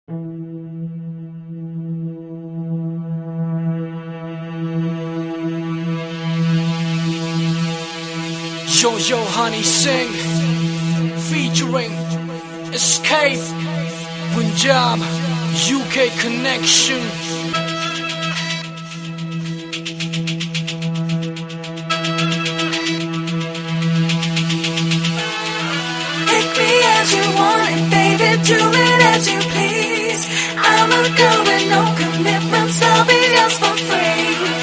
Yo Honey Singh featuring Escape Punjab UK Connection. Take me as you want it, baby, do it as you please. I'm a girl with no commitments, I'll be yours for free.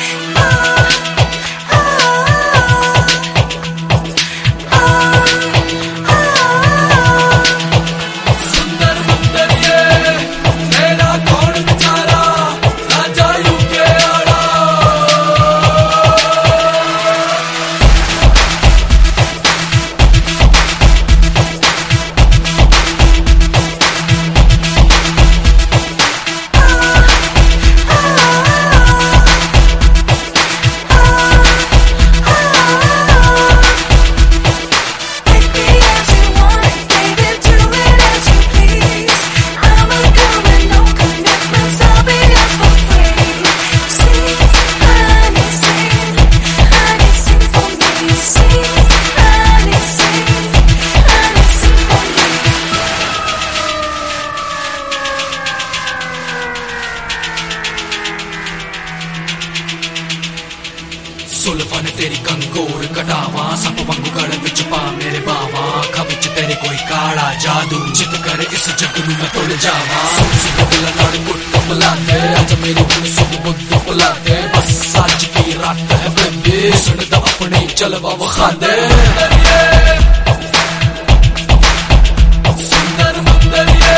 सुल्फा ने तेरी कंगोर कटावा सप वांगू गल विच पा मेरे बावा अखां विच तेरे कोई काला जादू जित करे इस जग नूं मैं तुल जावा सुन दिल नाल गुट मिला दे अज मेरी हुण सुध बुद्ध भुला दे बस अज की रात है बेबी सुन दा अपनी जलवा विखा दे सुंदर मुंदरिए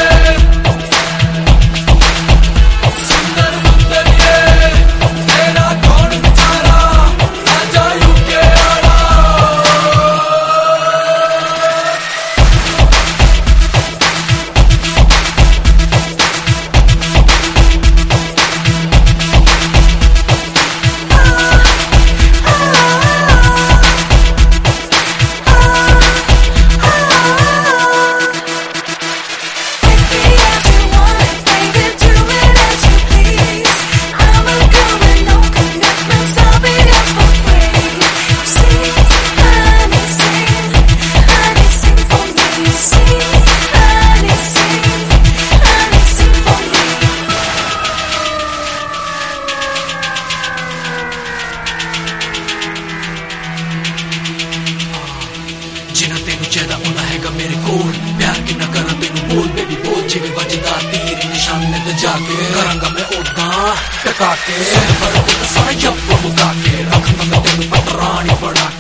ज्यादा होना हैगा मेरे कोल प्यार की न करा तेनू बोल बेबी बोल जिवें वजदा तीर निशाने ते जाके करांगा मैं ओदा टका के सारा जब मुका के रखूंगा मैं तेनू पतरानी बना